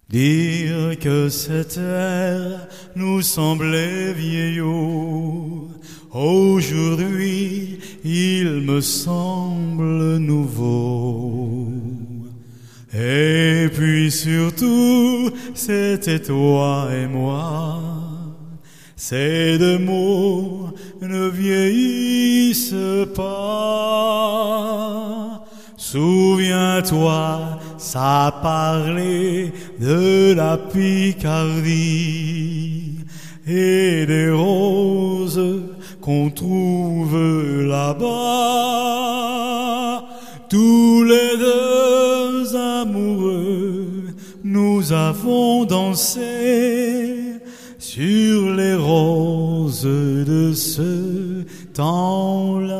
Dire que cette ère nous semblait vieillot, aujourd'hui il me semble nouveau. Et puis surtout, c'était toi et moi. Ces deux mots ne vieillissent pas. Souviens-toi, ça parlait de la Picardie et des roses qu'on trouve là-bas. Tous les deux amoureux, nous avons dansé sur les roses de ce temps-là.